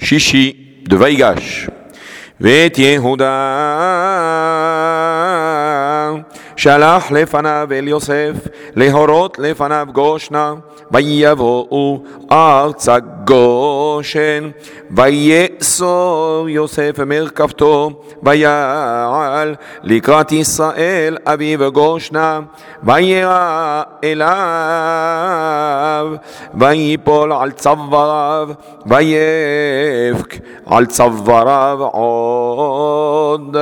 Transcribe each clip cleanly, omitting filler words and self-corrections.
שישי דויגש. ואת יהודה שלח לפניו אל יוסף להורות לפניו גושנה, ויבואו ארצה גושן, ויאסור יוסף מרכבתו, ויעל לקראת ישראל אביו גושנה, וירא אליו, ויפול על צוואריו, ויבך על צוואריו עוד.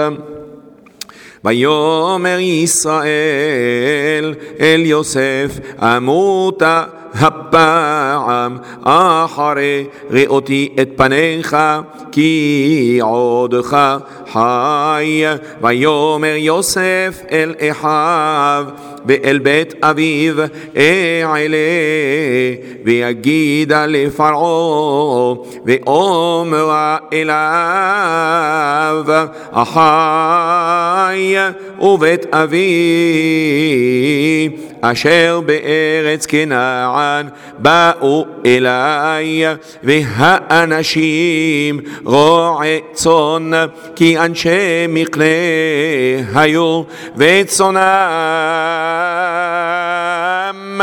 ויאמר ישראל אל יוסף, אמותה הפעם אחרי ראותי את פניך, כי עודך חי. ויאמר יוסף אל אחיו ואל בית אביו, אעלה ויגידה לפרעה, ואומרה אליו, אחי ובית אבי אשר בארץ כנען באו אליי, והאנשים רועי צאן, כי אנשי מקנה היו, וצאנם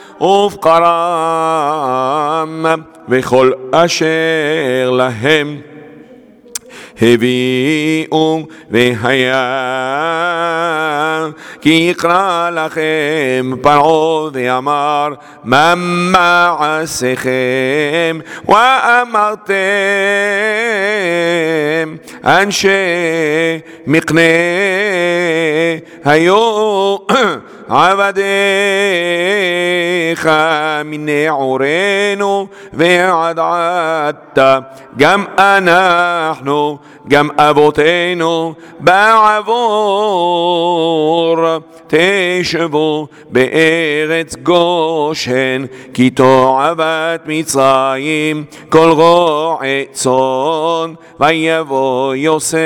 ובקרם וכל אשר להם הביאו, והיה כי יקרא לכם פרעה ואמר, מה מעשיכם? ואמרתם, אנשי מקנה היו עבדיך מנעורינו ועד עתה, גם אנחנו גם אבותינו בעבור תשבו בארץ גושן, כי תועבת מצרים כל רועי צאן. ויבוא יוסף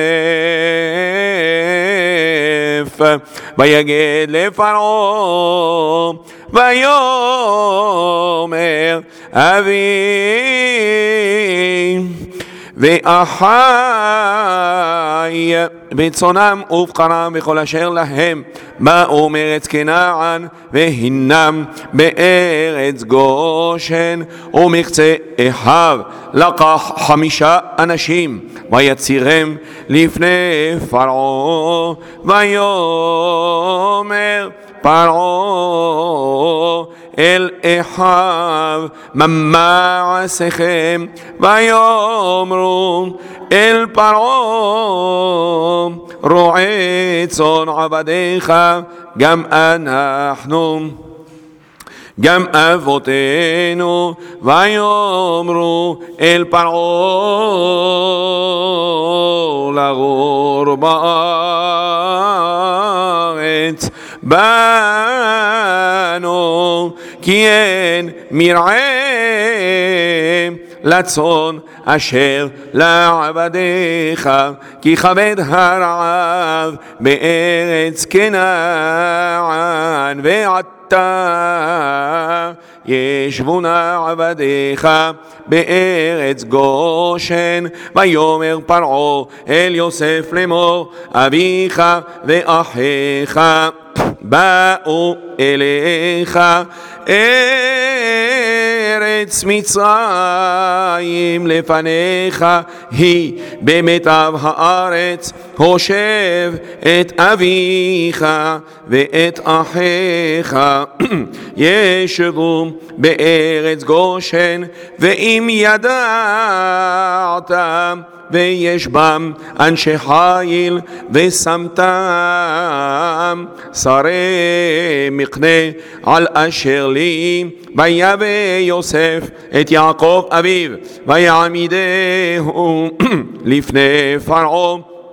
ויגד לפרעה, ויאמר אבי ואחי בצאנם ובקרם וכל אשר להם באו מארץ כנען, והינם בארץ גושן. ומקצה אחיו לקח 5 אנשים ויצירם לפני פרעה, ויאמר פרעה אל אחיו, מה מעשיכם? ויאמרו אל פרעה, רועי צאן עבדיך, גם אנחנו גם אבותינו. ויאמרו אל פרעה, לגור בארץ בנו, כי אין מרעה לצאן אשר לעבדיך, כי כבד הרעב בארץ כנען, ועתה ישבונה עבדיך בארץ גושן. ויאמר פרעה אל יוסף לאמור, אביך ואחיך באו אליך ארץ מצרים לפניך, היא במיטב הארץ, הושב את אביך ואת אחיך ישבו בארץ גושן. ואם ידעת ויש בם אנשי חיל, ושמתם שרי מקנה על אשר לי, ויבא יוסף את יעקב אביו ויעמידהו לפני פרעה,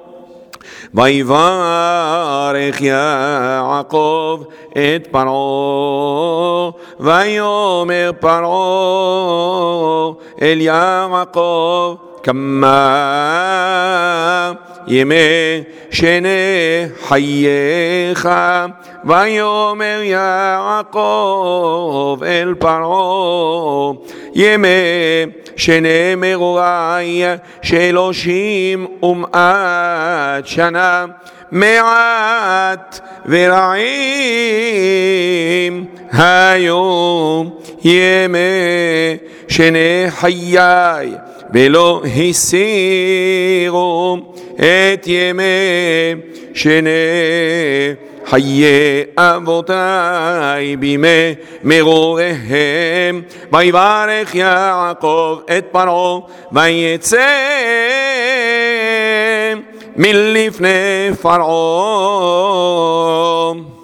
ויברך יעקב את פרעה, ויאמר פרעה אל יעקב, כמה ימי שני חייך, ויאמר יעקב אל פרעה, ימי שני מרורי 30 שנה, מעט ורעים היו ימי שני חיי, ולא הסירו את ימי שני חיי אבותי בימי מרוריהם. ויברך יעקב את פרעה, ויצא מלפני פרעה.